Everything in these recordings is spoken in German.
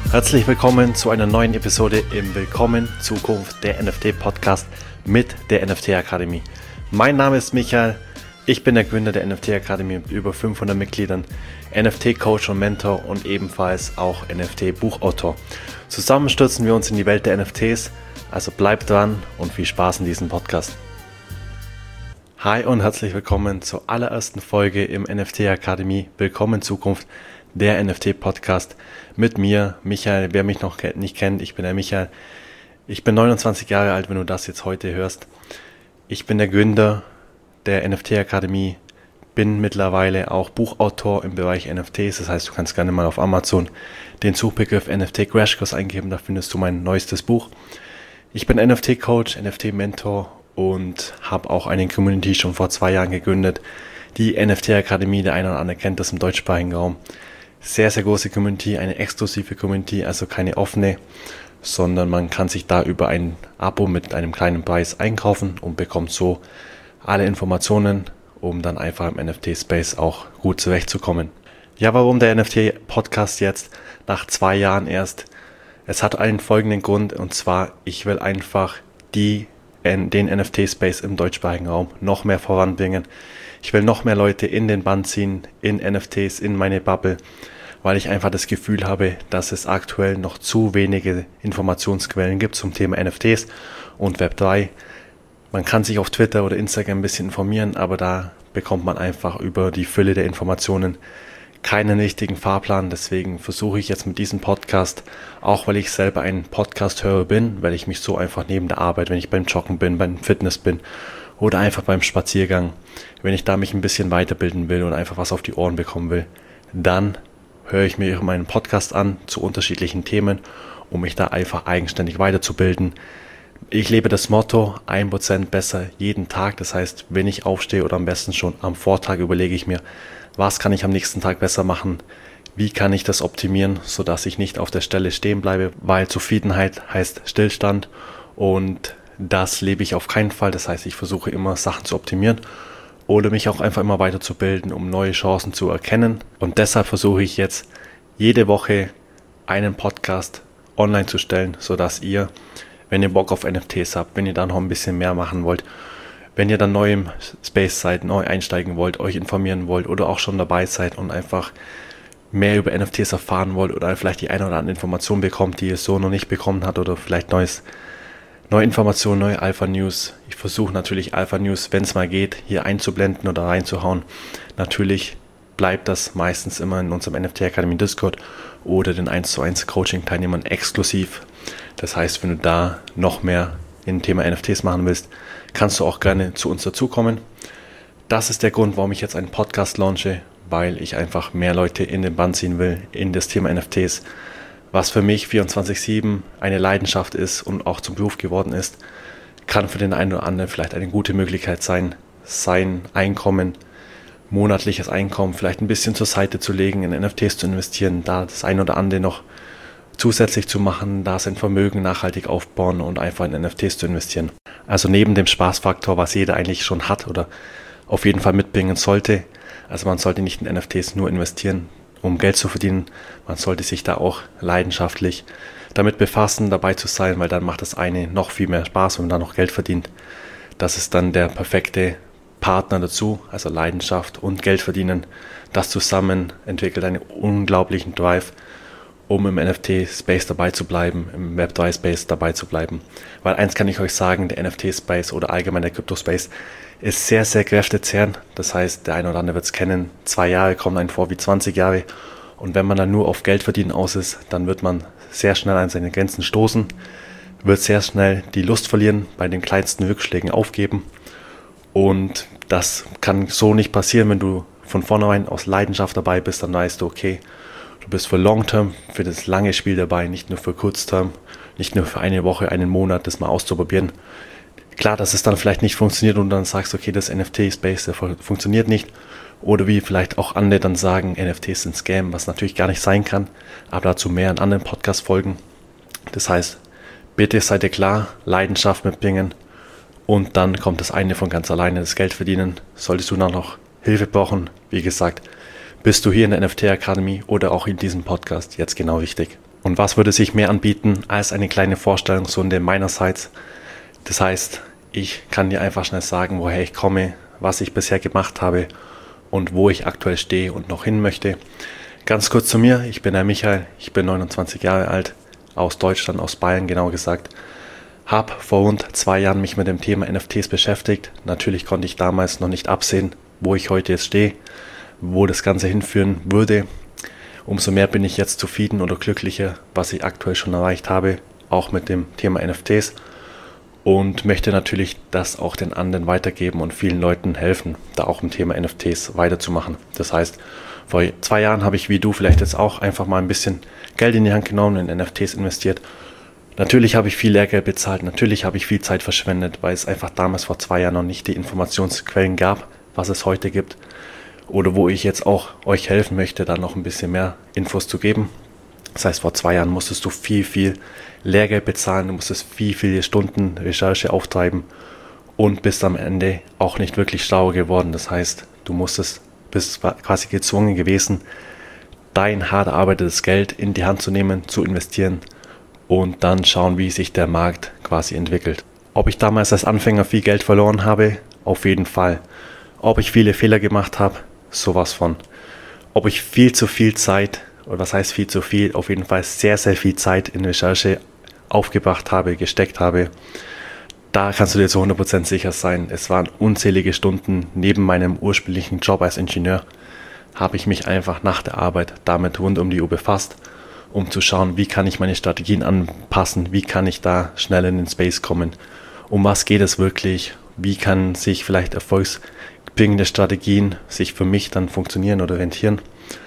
Herzlich willkommen zu einer neuen Episode im Willkommen Zukunft der NFT-Podcast mit der NFT-Akademie. Mein Name ist Michael, ich bin der Gründer der NFT-Akademie mit über 500 Mitgliedern, NFT-Coach und Mentor und ebenfalls auch NFT-Buchautor. Zusammen stürzen wir uns in die Welt der NFTs, also bleibt dran und viel Spaß in diesem Podcast. Hi und herzlich willkommen zur allerersten Folge im NFT-Akademie Willkommen Zukunft der NFT-Podcast mit mir, Michael. Wer mich noch nicht kennt, ich bin der Michael. Ich bin 29 Jahre alt, wenn du das jetzt heute hörst. Ich bin der Gründer der NFT-Akademie, bin mittlerweile auch Buchautor im Bereich NFTs. Das heißt, du kannst gerne mal auf Amazon den Suchbegriff NFT Crash Course eingeben, da findest du mein neuestes Buch. Ich bin NFT-Coach, NFT-Mentor und habe auch eine Community schon vor 2 Jahren gegründet. Die NFT-Akademie, der eine oder andere kennt das im deutschsprachigen Raum. Sehr, sehr große Community, eine exklusive Community, also keine offene, sondern man kann sich da über ein Abo mit einem kleinen Preis einkaufen und bekommt so alle Informationen, um dann einfach im NFT-Space auch gut zurechtzukommen. Ja, warum der NFT-Podcast jetzt nach 2 Jahren erst? Es hat einen folgenden Grund, und zwar, ich will einfach den NFT-Space im deutschsprachigen Raum noch mehr voranbringen. Ich will noch mehr Leute in den Bann ziehen, in NFTs, in meine Bubble, weil ich einfach das Gefühl habe, dass es aktuell noch zu wenige Informationsquellen gibt zum Thema NFTs und Web3. Man kann sich auf Twitter oder Instagram ein bisschen informieren, aber da bekommt man einfach über die Fülle der Informationen keinen richtigen Fahrplan. Deswegen versuche ich jetzt mit diesem Podcast, auch weil ich selber ein Podcast-Hörer bin, weil ich mich so einfach neben der Arbeit, wenn ich beim Joggen bin, beim Fitness bin oder einfach beim Spaziergang, wenn ich da mich ein bisschen weiterbilden will und einfach was auf die Ohren bekommen will, dann höre ich mir meinen Podcast an zu unterschiedlichen Themen, um mich da einfach eigenständig weiterzubilden. Ich lebe das Motto, 1% besser jeden Tag. Das heißt, wenn ich aufstehe oder am besten schon am Vortag überlege ich mir, was kann ich am nächsten Tag besser machen, wie kann ich das optimieren, sodass ich nicht auf der Stelle stehen bleibe, weil Zufriedenheit heißt Stillstand und das lebe ich auf keinen Fall. Das heißt, ich versuche immer Sachen zu optimieren oder mich auch einfach immer weiterzubilden, um neue Chancen zu erkennen. Und deshalb versuche ich jetzt jede Woche einen Podcast online zu stellen, sodass ihr, wenn ihr Bock auf NFTs habt, wenn ihr dann noch ein bisschen mehr machen wollt, wenn ihr dann neu im Space seid, neu einsteigen wollt, euch informieren wollt oder auch schon dabei seid und einfach mehr über NFTs erfahren wollt oder vielleicht die eine oder andere Information bekommt, die ihr so noch nicht bekommen habt oder vielleicht neue Informationen, neue Alpha-News. Ich versuche natürlich Alpha-News, wenn es mal geht, hier einzublenden oder reinzuhauen. Natürlich bleibt das meistens immer in unserem NFT-Akademie Discord oder den 1:1 Coaching-Teilnehmern exklusiv. Das heißt, wenn du da noch mehr im Thema NFTs machen willst, kannst du auch gerne zu uns dazukommen. Das ist der Grund, warum ich jetzt einen Podcast launche, weil ich einfach mehr Leute in den Bann ziehen will, in das Thema NFTs, was für mich 24/7 eine Leidenschaft ist und auch zum Beruf geworden ist, kann für den einen oder anderen vielleicht eine gute Möglichkeit sein, sein Einkommen, monatliches Einkommen vielleicht ein bisschen zur Seite zu legen, in NFTs zu investieren, da das ein oder andere noch zusätzlich zu machen, da sein Vermögen nachhaltig aufbauen und einfach in NFTs zu investieren. Also neben dem Spaßfaktor, was jeder eigentlich schon hat oder auf jeden Fall mitbringen sollte. Also man sollte nicht in NFTs nur investieren, um Geld zu verdienen. Man sollte sich da auch leidenschaftlich damit befassen, dabei zu sein, weil dann macht das eine noch viel mehr Spaß, wenn man da noch Geld verdient. Das ist dann der perfekte Partner dazu, also Leidenschaft und Geld verdienen. Das zusammen entwickelt einen unglaublichen Drive, um im NFT-Space dabei zu bleiben, im Web3-Space dabei zu bleiben. Weil eins kann ich euch sagen, der NFT-Space oder allgemein der Crypto-Space ist sehr, sehr kräftezehrend. Das heißt, der eine oder andere wird es kennen, 2 Jahre kommen einem vor wie 20 Jahre. Und wenn man dann nur auf Geld verdienen aus ist, dann wird man sehr schnell an seine Grenzen stoßen, wird sehr schnell die Lust verlieren, bei den kleinsten Rückschlägen aufgeben. Und das kann so nicht passieren, wenn du von vornherein aus Leidenschaft dabei bist, dann weißt du, okay, du bist für Long-Term, für das lange Spiel dabei, nicht nur für Kurz-Term, nicht nur für eine Woche, einen Monat, das mal auszuprobieren. Klar, dass es dann vielleicht nicht funktioniert und dann sagst, okay, das NFT-Space, der funktioniert nicht. Oder wie vielleicht auch andere dann sagen, NFTs sind Scam, was natürlich gar nicht sein kann, aber dazu mehr in anderen Podcast-Folgen. Das heißt, bitte seid ihr klar, Leidenschaft mitbringen und dann kommt das eine von ganz alleine, das Geld verdienen. Solltest du noch Hilfe brauchen, wie gesagt, bist du hier in der NFT-Akademie oder auch in diesem Podcast jetzt genau richtig. Und was würde sich mehr anbieten als eine kleine Vorstellungsrunde meinerseits? Das heißt, ich kann dir einfach schnell sagen, woher ich komme, was ich bisher gemacht habe und wo ich aktuell stehe und noch hin möchte. Ganz kurz zu mir, ich bin der Michael, ich bin 29 Jahre alt, aus Deutschland, aus Bayern genauer gesagt. Habe vor rund 2 Jahren mich mit dem Thema NFTs beschäftigt. Natürlich konnte ich damals noch nicht absehen, wo ich heute jetzt stehe, wo das Ganze hinführen würde. Umso mehr bin ich jetzt zufrieden oder glücklicher, was ich aktuell schon erreicht habe, auch mit dem Thema NFTs. Und möchte natürlich das auch den anderen weitergeben und vielen Leuten helfen, da auch im Thema NFTs weiterzumachen. Das heißt, vor 2 Jahren habe ich wie du vielleicht jetzt auch einfach mal ein bisschen Geld in die Hand genommen und in NFTs investiert. Natürlich habe ich viel Lehrgeld bezahlt, natürlich habe ich viel Zeit verschwendet, weil es einfach damals vor 2 Jahren noch nicht die Informationsquellen gab, was es heute gibt. Oder wo ich jetzt auch euch helfen möchte, da noch ein bisschen mehr Infos zu geben. Das heißt, vor 2 Jahren musstest du viel Lehrgeld bezahlen, du musstest viele Stunden Recherche auftreiben und bist am Ende auch nicht wirklich schlauer geworden. Das heißt, bist quasi gezwungen gewesen, dein hart erarbeitetes Geld in die Hand zu nehmen, zu investieren und dann schauen, wie sich der Markt quasi entwickelt. Ob ich damals als Anfänger viel Geld verloren habe? Auf jeden Fall. Ob ich viele Fehler gemacht habe? Sowas von. Ob ich viel zu viel Zeit, oder was heißt viel zu viel? Auf jeden Fall sehr viel Zeit in Recherche aufgebracht habe, gesteckt habe. Da kannst du dir zu 100% sicher sein. Es waren unzählige Stunden neben meinem ursprünglichen Job als Ingenieur, habe ich mich einfach nach der Arbeit damit rund um die Uhr befasst, um zu schauen, wie kann ich meine Strategien anpassen, wie kann ich da schnell in den Space kommen, um was geht es wirklich, wie kann sich vielleicht erfolgsbringende Strategien sich für mich dann funktionieren oder rentieren.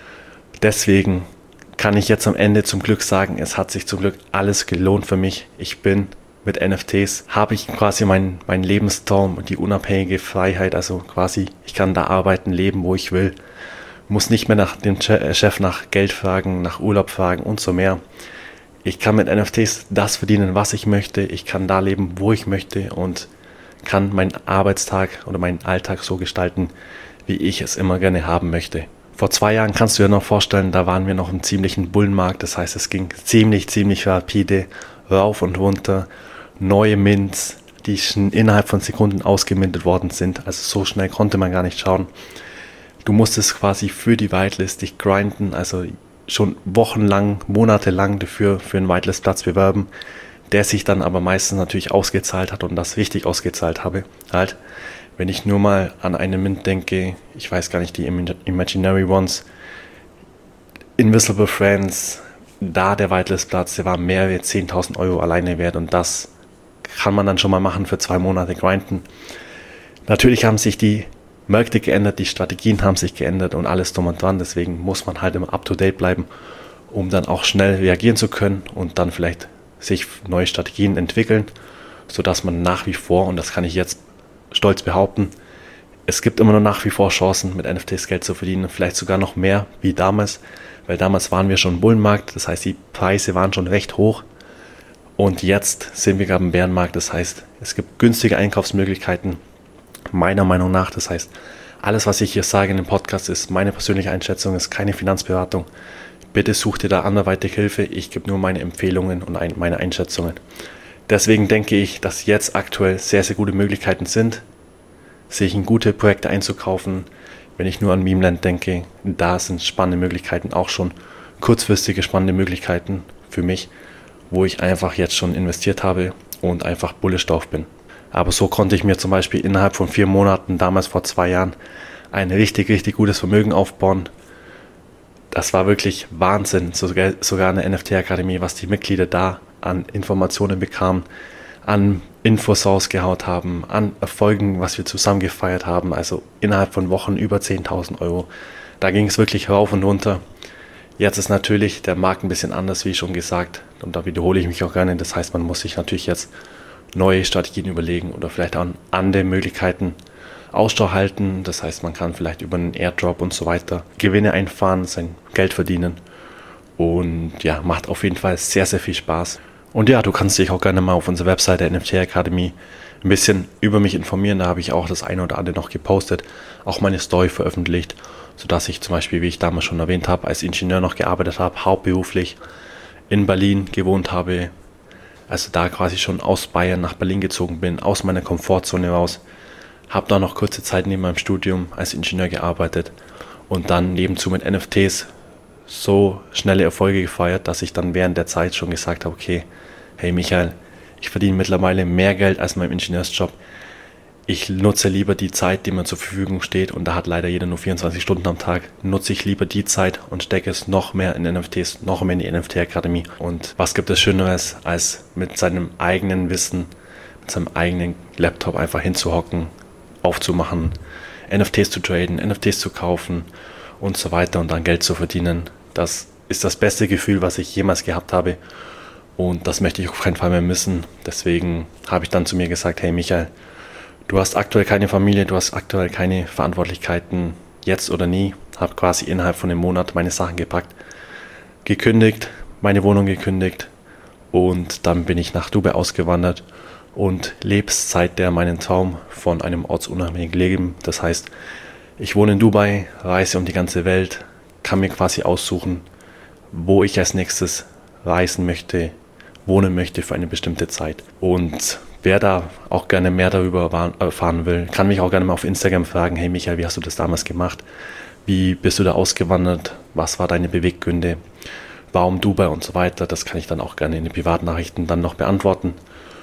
Deswegen kann ich jetzt am Ende zum Glück sagen, es hat sich zum Glück alles gelohnt für mich. Ich bin mit NFTs, habe ich quasi meinen Lebenstraum und die unabhängige Freiheit, also quasi ich kann da arbeiten, leben, wo ich will, muss nicht mehr nach dem Chef nach Geld fragen, nach Urlaub fragen und so mehr. Ich kann mit NFTs das verdienen, was ich möchte, ich kann da leben, wo ich möchte und kann meinen Arbeitstag oder meinen Alltag so gestalten, wie ich es immer gerne haben möchte. Vor 2 Jahren kannst du dir noch vorstellen, da waren wir noch im ziemlichen Bullenmarkt, das heißt, es ging ziemlich rapide rauf und runter, neue Mints, die schon innerhalb von Sekunden ausgemintet worden sind, also so schnell konnte man gar nicht schauen. Du musstest quasi für die Whitelist dich grinden, also schon wochenlang, monatelang dafür für einen Whitelist-Platz bewerben, der sich dann aber meistens natürlich ausgezahlt hat und das richtig ausgezahlt habe. Halt, wenn ich nur mal an einen Mint denke, ich weiß gar nicht, die Imaginary Ones, Invisible Friends, da der Whitelist-Platz, der war mehrere 10.000 Euro alleine wert und das kann man dann schon mal machen für 2 Monate grinden. Natürlich haben sich die Märkte geändert, die Strategien haben sich geändert und alles drum und dran, deswegen muss man halt immer up-to-date bleiben, um dann auch schnell reagieren zu können und dann vielleicht sich neue Strategien entwickeln, sodass man nach wie vor, und das kann ich jetzt stolz behaupten, es gibt immer noch nach wie vor Chancen, mit NFTs Geld zu verdienen, vielleicht sogar noch mehr wie damals, weil damals waren wir schon im Bullenmarkt, das heißt, die Preise waren schon recht hoch und jetzt sind wir gerade im Bärenmarkt, das heißt, es gibt günstige Einkaufsmöglichkeiten, meiner Meinung nach, das heißt, alles, was ich hier sage in dem Podcast, ist meine persönliche Einschätzung, ist keine Finanzberatung. Bitte such dir da anderweitig Hilfe, ich gebe nur meine Empfehlungen und meine Einschätzungen. Deswegen denke ich, dass jetzt aktuell sehr gute Möglichkeiten sind, sich in gute Projekte einzukaufen. Wenn ich nur an Memeland denke, da sind spannende Möglichkeiten, auch schon kurzfristige spannende Möglichkeiten für mich, wo ich einfach jetzt schon investiert habe und einfach bullish drauf bin. Aber so konnte ich mir zum Beispiel innerhalb von 4 Monaten, damals vor 2 Jahren, ein richtig gutes Vermögen aufbauen. Das war wirklich Wahnsinn, sogar eine NFT-Akademie, was die Mitglieder da an Informationen bekamen, an Infos rausgehaut haben, an Erfolgen, was wir zusammen gefeiert haben, also innerhalb von Wochen über 10.000 Euro. Da ging es wirklich rauf und runter. Jetzt ist natürlich der Markt ein bisschen anders, wie schon gesagt, und da wiederhole ich mich auch gerne. Das heißt, man muss sich natürlich jetzt neue Strategien überlegen oder vielleicht auch andere Möglichkeiten Ausschau halten. Das heißt, man kann vielleicht über einen Airdrop und so weiter Gewinne einfahren, sein Geld verdienen und ja, macht auf jeden Fall sehr viel Spaß. Und ja, du kannst dich auch gerne mal auf unserer Webseite NFT Academy ein bisschen über mich informieren. Da habe ich auch das eine oder andere noch gepostet, auch meine Story veröffentlicht, sodass ich zum Beispiel, wie ich damals schon erwähnt habe, als Ingenieur noch gearbeitet habe, hauptberuflich in Berlin gewohnt habe, also da quasi schon aus Bayern nach Berlin gezogen bin, aus meiner Komfortzone raus, habe da noch kurze Zeit neben meinem Studium als Ingenieur gearbeitet und dann nebenzu mit NFTs so schnelle Erfolge gefeiert, dass ich dann während der Zeit schon gesagt habe, okay, hey Michael, ich verdiene mittlerweile mehr Geld als mein Ingenieursjob. Ich nutze lieber die Zeit, die mir zur Verfügung steht, und da hat leider jeder nur 24 Stunden am Tag, nutze ich lieber die Zeit und stecke es noch mehr in NFTs, noch mehr in die NFT-Akademie. Und was gibt es Schöneres, als mit seinem eigenen Wissen, mit seinem eigenen Laptop einfach hinzuhocken, aufzumachen, NFTs zu traden, NFTs zu kaufen und so weiter und dann Geld zu verdienen. Das ist das beste Gefühl, was ich jemals gehabt habe, und das möchte ich auf keinen Fall mehr missen. Deswegen habe ich dann zu mir gesagt, hey Michael, du hast aktuell keine Familie, du hast aktuell keine Verantwortlichkeiten, jetzt oder nie. Habe quasi innerhalb von einem Monat meine Sachen gepackt, gekündigt, meine Wohnung gekündigt, und dann bin ich nach Dubai ausgewandert und lebe seither meinen Traum von einem ortsunabhängigen Leben. Das heißt, ich wohne in Dubai, reise um die ganze Welt, kann mir quasi aussuchen, wo ich als nächstes reisen möchte, wohnen möchte für eine bestimmte Zeit. Und wer da auch gerne mehr darüber erfahren will, kann mich auch gerne mal auf Instagram fragen, hey Michael, wie hast du das damals gemacht? Wie bist du da ausgewandert? Was war deine Beweggründe? Warum Dubai und so weiter? Das kann ich dann auch gerne in den Privatnachrichten dann noch beantworten.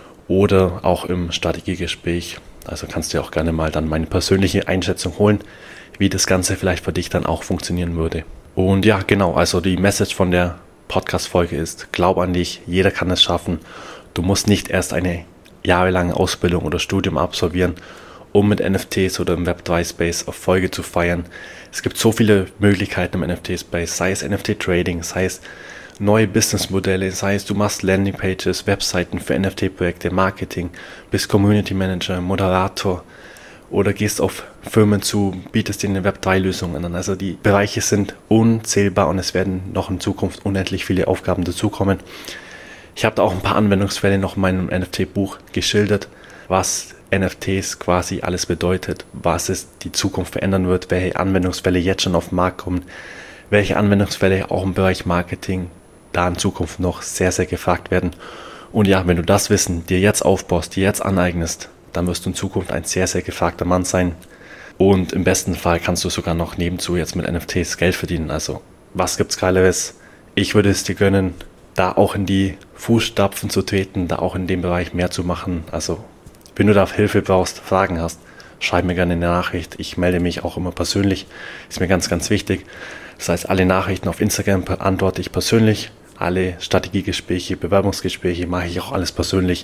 Oder auch im Strategiegespräch. Also kannst du auch gerne mal dann meine persönliche Einschätzung holen, wie das Ganze vielleicht für dich dann auch funktionieren würde. Und ja, genau, also die Message von der Podcast-Folge ist, glaub an dich, jeder kann es schaffen. Du musst nicht erst eine jahrelange Ausbildung oder Studium absolvieren, um mit NFTs oder im Web3-Space Erfolge zu feiern. Es gibt so viele Möglichkeiten im NFT-Space, sei es NFT-Trading, sei es neue Businessmodelle, sei es du machst Landingpages, Webseiten für NFT-Projekte, Marketing, bist Community Manager, Moderator oder gehst auf Firmen zu, bietest ihnen Web3-Lösungen an. Also die Bereiche sind unzählbar und es werden noch in Zukunft unendlich viele Aufgaben dazukommen. Ich habe da auch ein paar Anwendungsfälle noch in meinem NFT-Buch geschildert, was NFTs quasi alles bedeutet, was es die Zukunft verändern wird, welche Anwendungsfälle jetzt schon auf den Markt kommen, welche Anwendungsfälle auch im Bereich Marketing da in Zukunft noch sehr, sehr gefragt werden. Und ja, wenn du das Wissen dir jetzt aufbaust, dir jetzt aneignest, dann wirst du in Zukunft ein sehr, sehr gefragter Mann sein. Und im besten Fall kannst du sogar noch nebenzu jetzt mit NFTs Geld verdienen. Also, was gibt's Geileres? Ich würde es dir gönnen, da auch in die Fußstapfen zu treten, da auch in dem Bereich mehr zu machen. Also, wenn du da Hilfe brauchst, Fragen hast, schreib mir gerne eine Nachricht. Ich melde mich auch immer persönlich. Ist mir ganz, ganz wichtig. Das heißt, alle Nachrichten auf Instagram beantworte ich persönlich. Alle Strategiegespräche, Bewerbungsgespräche mache ich auch alles persönlich.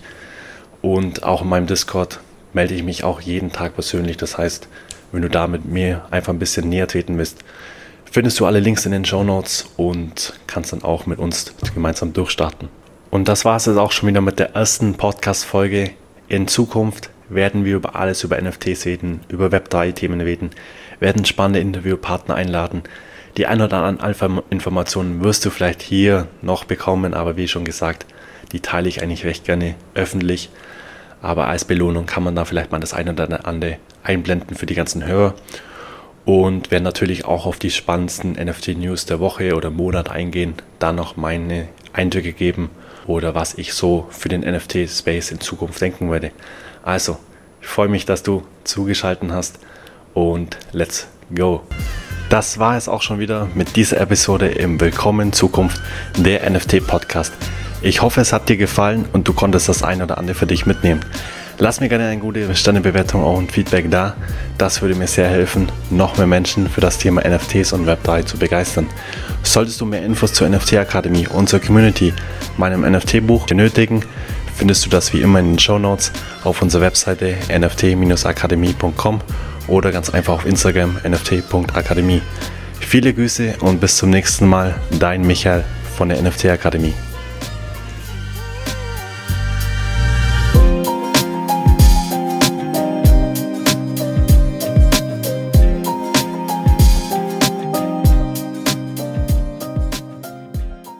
Und auch in meinem Discord melde ich mich auch jeden Tag persönlich. Das heißt, wenn du da mit mir einfach ein bisschen näher treten willst, findest du alle Links in den Shownotes und kannst dann auch mit uns gemeinsam durchstarten. Und das war es jetzt auch schon wieder mit der ersten Podcast-Folge. In Zukunft werden wir über alles über NFTs reden, über Web3-Themen reden, werden spannende Interviewpartner einladen. Die ein oder anderen Alpha-Informationen wirst du vielleicht hier noch bekommen, aber wie schon gesagt, die teile ich eigentlich recht gerne öffentlich. Aber als Belohnung kann man da vielleicht mal das eine oder andere einblenden für die ganzen Hörer. Und werden natürlich auch auf die spannendsten NFT-News der Woche oder Monat eingehen, da noch meine Eindrücke geben oder was ich so für den NFT-Space in Zukunft denken werde. Also, ich freue mich, dass du zugeschaltet hast und let's go! Das war es auch schon wieder mit dieser Episode im Willkommen in Zukunft, der NFT-Podcast. Ich hoffe, es hat dir gefallen und du konntest das ein oder andere für dich mitnehmen. Lass mir gerne eine gute Sternebewertung und Feedback da. Das würde mir sehr helfen, noch mehr Menschen für das Thema NFTs und Web3 zu begeistern. Solltest du mehr Infos zur NFT-Akademie und zur Community, meinem NFT-Buch benötigen, findest du das wie immer in den Shownotes auf unserer Webseite nft-akademie.com oder ganz einfach auf Instagram nft.akademie. Viele Grüße und bis zum nächsten Mal, dein Michael von der NFT-Akademie.